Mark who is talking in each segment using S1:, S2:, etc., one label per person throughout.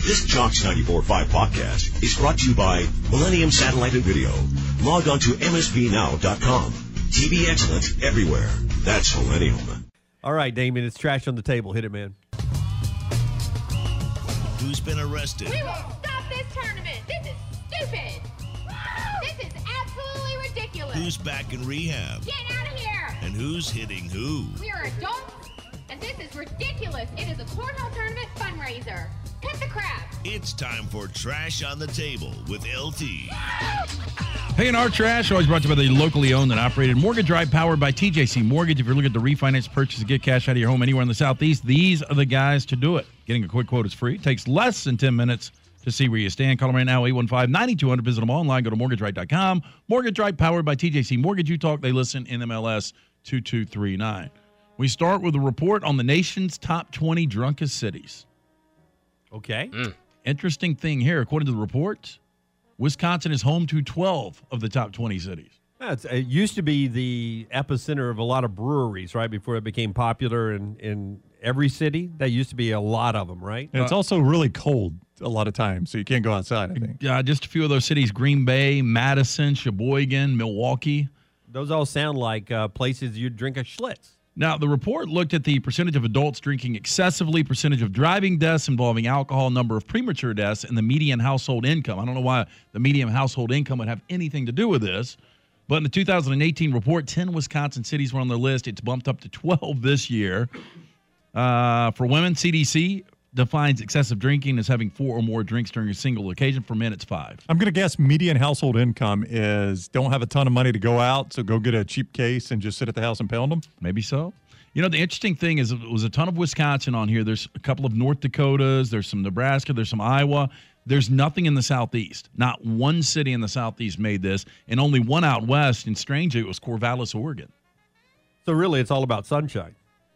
S1: This Jocks 94.5 podcast is brought to you by Millennium Satellite and Video. Log on to msbnow.com. TV excellence everywhere. That's Millennium.
S2: All right, Damon, it's trash on the table. Hit it, man.
S3: Who's been arrested?
S4: We won't stop this tournament. This is stupid. This is absolutely ridiculous.
S3: Who's back in rehab?
S4: Get out of here.
S3: And who's hitting who?
S4: We are adults, and this is ridiculous. It is a cornhole tournament fundraiser. Cut the crap.
S3: It's time for Trash on the Table with LT.
S5: Hey, and our trash always brought to you by the locally owned and operated Mortgage Drive, powered by TJC Mortgage. If you're looking to refinance, purchase, and get cash out of your home anywhere in the Southeast, these are the guys to do it. Getting a quick quote is free. It takes less than 10 minutes to see where you stand. Call them right now, 815-9200. Visit them online. Go to mortgageright.com. Mortgage Drive, powered by TJC Mortgage. You talk, they listen. NMLS 2239. We start with a report on the nation's top 20 drunkest cities.
S2: Okay.
S5: Interesting thing here. According to the report, Wisconsin is home to 12 of the top 20 cities.
S2: It used to be the epicenter of a lot of breweries, right, before it became popular in every city. That used to be a lot of them, right?
S6: And it's also really cold a lot of times, so you can't go outside, I think.
S5: Just a few of those cities: Green Bay, Madison, Sheboygan, Milwaukee.
S2: Those all sound like places you'd drink a Schlitz.
S5: Now, the report looked at the percentage of adults drinking excessively, percentage of driving deaths involving alcohol, number of premature deaths, and the median household income. I don't know why the median household income would have anything to do with this, but in the 2018 report, 10 Wisconsin cities were on the list. It's bumped up to 12 this year. For women, CDC defines excessive drinking as having 4 or more drinks during a single occasion. For men, it's 5.
S6: I'm going to guess median household income is don't have a ton of money to go out, so go get a cheap case and just sit at the house and pound them.
S5: Maybe so. You know, the interesting thing is it was a ton of Wisconsin on here. There's a couple of North Dakotas. There's some Nebraska. There's some Iowa. There's nothing in the Southeast. Not one city in the Southeast made this, and only one out west, and strangely, it was Corvallis, Oregon.
S2: So really, it's all about sunshine.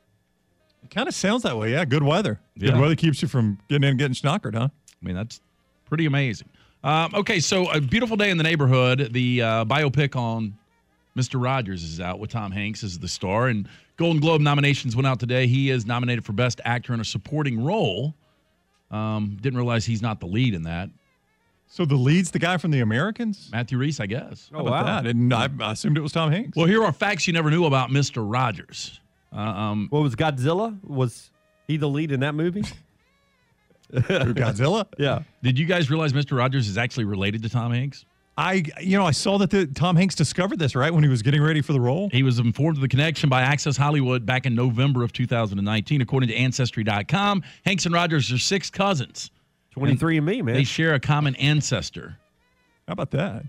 S6: It kind of sounds that way, yeah. Good weather.
S5: Yeah.
S6: Good weather keeps you from getting in and getting schnockered, huh?
S5: I mean, that's pretty amazing. Okay, so A Beautiful Day in the Neighborhood, the biopic on Mr. Rogers is out with Tom Hanks as the star, and Golden Globe nominations went out today. He is nominated for Best Actor in a Supporting Role. Didn't realize he's not the lead in that.
S6: So the lead's the guy from The Americans?
S5: Matthew Rhys, I guess.
S6: How about that? And I assumed it was Tom Hanks.
S5: Well, here are facts you never knew about Mr. Rogers.
S2: What was Godzilla? Was he the lead in that movie?
S6: Godzilla?
S2: Yeah.
S5: Did you guys realize Mr. Rogers is actually related to Tom Hanks?
S6: I saw that Tom Hanks discovered this, right, when he was getting ready for the role?
S5: He was informed of the connection by Access Hollywood back in November of 2019. According to Ancestry.com, Hanks and Rogers are 6 cousins.
S2: 23andMe, man.
S5: They share a common ancestor.
S6: How about that?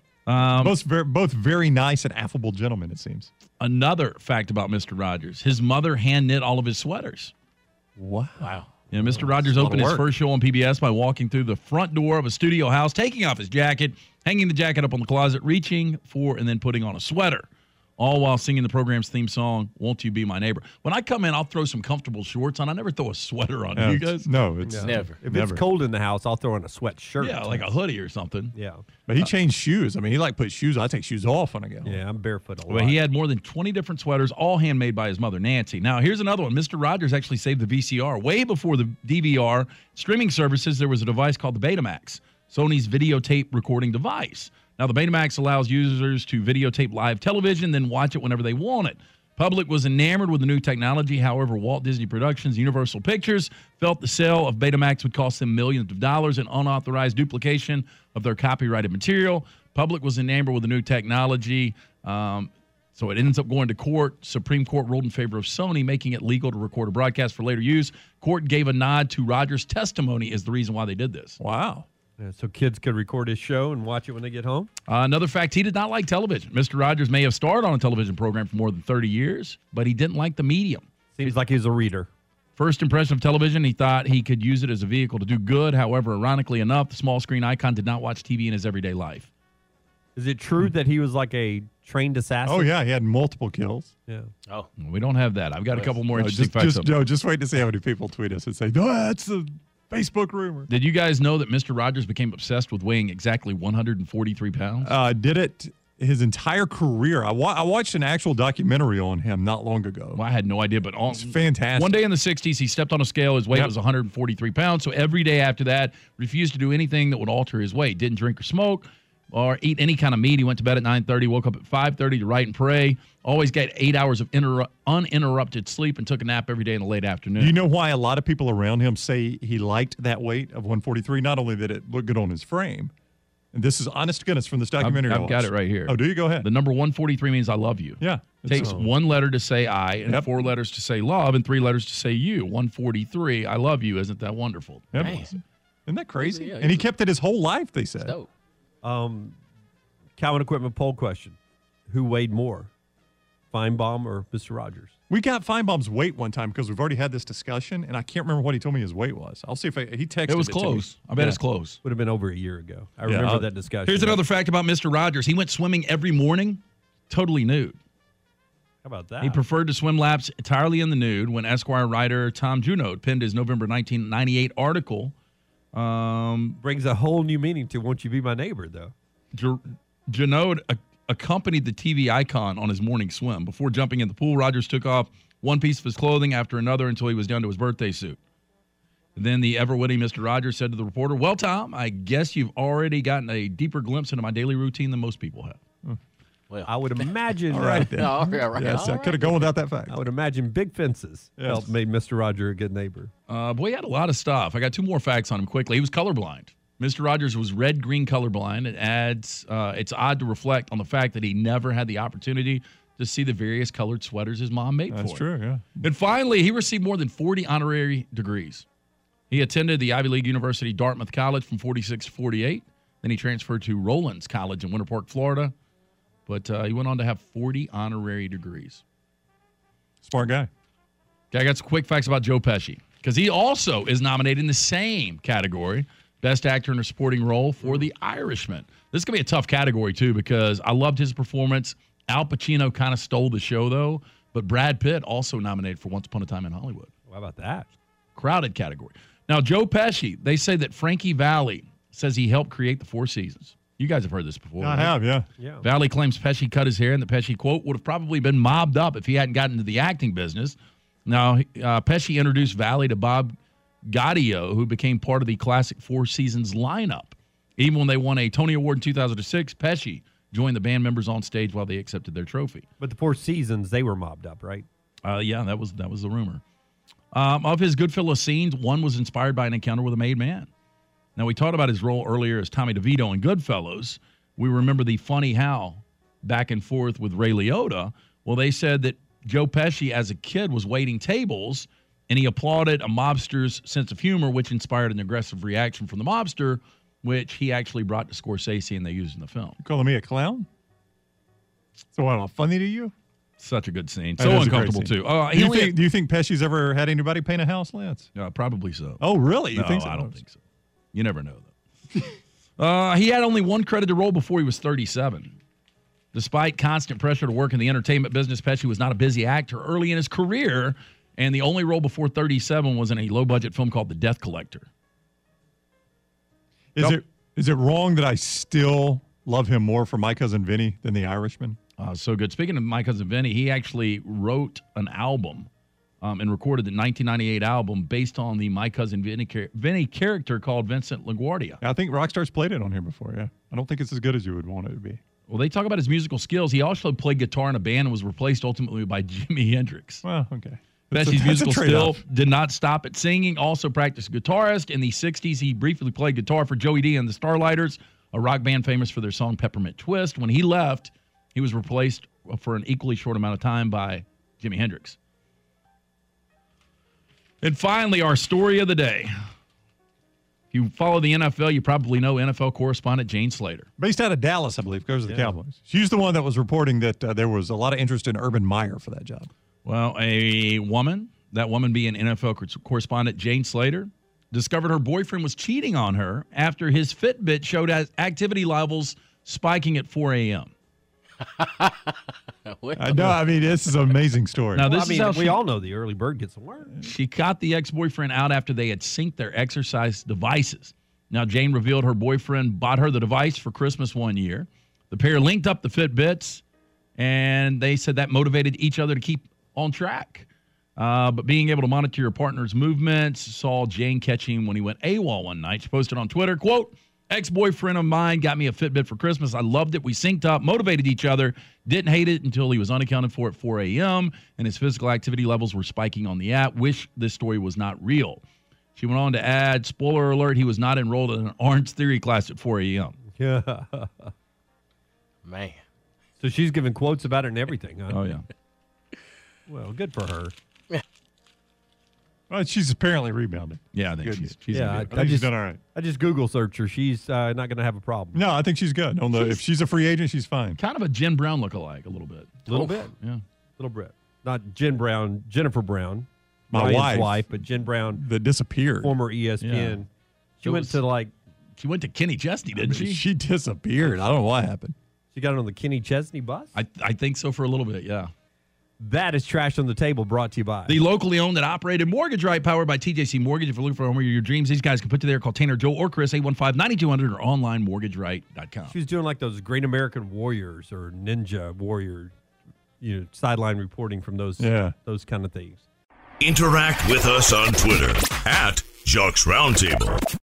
S6: Both very nice and affable gentlemen, it seems.
S5: Another fact about Mr. Rogers, his mother hand-knit all of his sweaters.
S6: Wow.
S5: Yeah, Mr. Rogers opened his first show on PBS by walking through the front door of a studio house, taking off his jacket, hanging the jacket up on the closet, reaching for and then putting on a sweater, all while singing the program's theme song, Won't You Be My Neighbor. When I come in, I'll throw some comfortable shorts on. I never throw a sweater on. You guys?
S6: No, it's
S7: never.
S2: If it's cold in the house, I'll throw on a sweatshirt.
S5: Yeah, like a hoodie or something.
S2: Yeah.
S6: But he changed shoes. I mean, he put shoes on. I take shoes off when I get home.
S2: Yeah, I'm barefoot a lot.
S5: Well, he had more than 20 different sweaters, all handmade by his mother, Nancy. Now, here's another one. Mr. Rogers actually saved the VCR. Way before the DVR streaming services, there was a device called the Betamax, Sony's videotape recording device. Now, the Betamax allows users to videotape live television, then watch it whenever they want it. Public was enamored with the new technology. However, Walt Disney Productions, Universal Pictures, felt the sale of Betamax would cost them millions of dollars in unauthorized duplication of their copyrighted material. Public was enamored with the new technology, so it ends up going to court. Supreme Court ruled in favor of Sony, making it legal to record a broadcast for later use. Court gave a nod to Rogers' testimony as the reason why they did this.
S6: Wow.
S2: Yeah, so kids could record his show and watch it when they get home?
S5: Another fact, he did not like television. Mr. Rogers may have starred on a television program for more than 30 years, but he didn't like the medium.
S2: Seems like he's a reader.
S5: First impression of television, he thought he could use it as a vehicle to do good. However, ironically enough, the small screen icon did not watch TV in his everyday life.
S2: Is it true that he was like a trained assassin?
S6: Oh, yeah. He had multiple kills.
S2: Yeah.
S7: Oh,
S5: We don't have that. I've got a couple more interesting facts.
S6: Just wait to see how many people tweet us and say, no, that's a Facebook rumor.
S5: Did you guys know that Mr. Rogers became obsessed with weighing exactly 143 pounds?
S6: Did it his entire career. I watched an actual documentary on him not long ago.
S5: Well, I had no idea, but
S6: It's fantastic.
S5: One day in the 60s, he stepped on a scale. His weight was 143 pounds. So every day after that, refused to do anything that would alter his weight. Didn't drink or smoke or eat any kind of meat. He went to bed at 9:30, woke up at 5:30 to write and pray. Always got 8 hours of uninterrupted sleep and took a nap every day in the late afternoon.
S6: Do you know why a lot of people around him say he liked that weight of 143? Not only that it looked good on his frame, and this is honest to goodness from this documentary.
S5: I've got it right here.
S6: Oh, do you? Go ahead.
S5: The number 143 means I love you.
S6: Yeah.
S5: It takes one letter to say I and 4 letters to say love and 3 letters to say you. 143, I love you. Isn't that wonderful?
S6: Yep.
S7: Nice.
S6: Isn't that crazy?
S7: Yeah,
S6: and he kept it his whole life, they said.
S7: Dope.
S2: Cowan Equipment poll question: who weighed more, Feinbaum or Mr. Rogers?
S6: We got Feinbaum's weight one time because we've already had this discussion, and I can't remember what he told me his weight was. I'll see if he texted
S5: It was
S6: to me.
S5: close. I bet it's close.
S2: Would have been over a year ago. I remember that discussion.
S5: Here's another fact about Mr. Rogers. He went swimming every morning, totally nude.
S2: How about that?
S5: He preferred to swim laps entirely in the nude. When Esquire writer Tom Junod penned his November 1998 article,
S2: Brings a whole new meaning to "Won't You Be My Neighbor," though.
S5: Junod accompanied the TV icon on his morning swim. Before jumping in the pool, Rogers took off one piece of his clothing after another until he was down to his birthday suit. Then the ever-witty Mr. Rogers said to the reporter, "Well, Tom, I guess you've already gotten a deeper glimpse into my daily routine than most people have."
S7: Well,
S2: I would imagine.
S6: All right, then.
S7: all right.
S6: Yes,
S7: all
S6: I could have gone without that fact.
S2: I would imagine big fences helped made Mr. Roger a good neighbor.
S5: Boy, he had a lot of stuff. I got 2 more facts on him quickly. He was colorblind. Mr. Rogers was red-green colorblind. It's odd to reflect on the fact that he never had the opportunity to see the various colored sweaters his mom made for him.
S6: That's true, yeah.
S5: And finally, he received more than 40 honorary degrees. He attended the Ivy League University Dartmouth College from 46 to 48. Then he transferred to Rollins College in Winter Park, Florida. But he went on to have 40 honorary degrees.
S6: Smart guy.
S5: Okay, I got some quick facts about Joe Pesci, because he also is nominated in the same category, Best Actor in a Supporting Role, for The Irishman. This is going to be a tough category, too, because I loved his performance. Al Pacino kind of stole the show, though, but Brad Pitt also nominated for Once Upon a Time in Hollywood.
S2: How about that?
S5: Crowded category. Now, Joe Pesci, they say that Frankie Valli says he helped create the Four Seasons. You guys have heard this before.
S6: I
S5: right?
S6: have, yeah.
S2: Yeah.
S5: Valli claims Pesci cut his hair, and that Pesci, quote, would have probably been mobbed up if he hadn't gotten into the acting business. Now, Pesci introduced Valli to Bob Gaudio, who became part of the classic Four Seasons lineup. Even when they won a Tony Award in 2006, Pesci joined the band members on stage while they accepted their trophy.
S2: But the Four Seasons, they were mobbed up, right?
S5: Yeah, that was the rumor. Of his Goodfellas scenes, one was inspired by an encounter with a made man. Now, we talked about his role earlier as Tommy DeVito in Goodfellas. We remember the funny how back and forth with Ray Liotta. Well, they said that Joe Pesci, as a kid, was waiting tables, and he applauded a mobster's sense of humor, which inspired an aggressive reaction from the mobster, which he actually brought to Scorsese and they used in the film.
S6: You calling me a clown? So what, funny to you?
S5: Such a good scene.
S6: That
S5: So
S6: is a great
S5: uncomfortable,
S6: scene.
S5: too.
S6: Do you think Pesci's ever had anybody paint a house, Lance?
S5: Probably so.
S6: Oh, really? You
S5: No,
S6: think so?
S5: I don't think so. You never know, though. He had only one credited role before he was 37. Despite constant pressure to work in the entertainment business, Pesci was not a busy actor early in his career, and the only role before 37 was in a low-budget film called The Death Collector.
S6: Is it wrong that I still love him more for My Cousin Vinny than The Irishman?
S5: So good. Speaking of My Cousin Vinny, he actually wrote an album and recorded the 1998 album based on the My Cousin Vinny character called Vincent LaGuardia.
S6: I think Rockstar's played it on here before, yeah. I don't think it's as good as you would want it to be.
S5: Well, they talk about his musical skills. He also played guitar in a band and was replaced ultimately by Jimi Hendrix.
S6: Well, okay.
S5: Pesci's musical skill
S6: trade-off.
S5: did not stop at singing, also practiced guitarist. In the 60s, he briefly played guitar for Joey D and the Starlighters, a rock band famous for their song Peppermint Twist. When he left, he was replaced for an equally short amount of time by Jimi Hendrix. And finally, our story of the day. If you follow the NFL, you probably know NFL correspondent Jane Slater.
S6: Based out of Dallas, I believe, goes to the Cowboys. She's the one that was reporting that there was a lot of interest in Urban Meyer for that job.
S5: Well, that woman being NFL correspondent Jane Slater, discovered her boyfriend was cheating on her after his Fitbit showed activity levels spiking at 4 a.m.
S6: I know. I mean, this is an amazing story.
S5: Now,
S2: Well,
S5: this is how
S2: we all know the early bird gets the worm.
S5: she caught the ex-boyfriend out after they had synced their exercise devices. Now, Jane revealed her boyfriend bought her the device for Christmas one year. The pair linked up the Fitbits, and they said that motivated each other to keep on track. But being able to monitor your partner's movements, saw Jane catching when he went AWOL one night. She posted on Twitter, quote, "Ex-boyfriend of mine got me a Fitbit for Christmas. I loved it. We synced up, motivated each other, didn't hate it until he was unaccounted for at 4 a.m., and his physical activity levels were spiking on the app. Wish this story was not real." She went on to add, spoiler alert, he was not enrolled in an Orange Theory class at 4 a.m.
S2: Yeah.
S7: Man.
S2: So she's giving quotes about it and everything, huh?
S5: Oh, yeah.
S2: Well, good for her.
S6: Well, she's apparently rebounded.
S5: Yeah, I think
S6: Goodness.
S5: she's
S2: Yeah,
S5: in good.
S6: I think she's done all right.
S2: I just Google searched her. She's not going to have a problem.
S6: No, I think she's good. If she's a free agent, she's fine.
S5: Kind of a Jen Brown lookalike a little bit.
S2: A little bit.
S5: Yeah.
S2: Little bit. Not Jen Brown, Jennifer Brown.
S6: My
S2: Ryan's
S6: wife.
S2: but Jen Brown,
S6: That disappeared.
S2: former ESPN.
S5: Yeah.
S2: She went to
S5: She went to Kenny Chesney, didn't she?
S6: She disappeared. I don't know what happened.
S2: she got on the Kenny Chesney bus.
S5: I think so for a little bit, yeah.
S2: That is Trash on the Table, brought to you by
S5: The locally owned and operated Mortgage Right, powered by TJC Mortgage. If you're looking for a home of your dreams, these guys can put you there. Call Tanner, Joe, or Chris, 815-9200 or online mortgageright.com.
S2: She was doing like those Great American Warriors or Ninja Warrior, sideline reporting from those those kind of things.
S3: Interact with us on Twitter @Jocks Roundtable.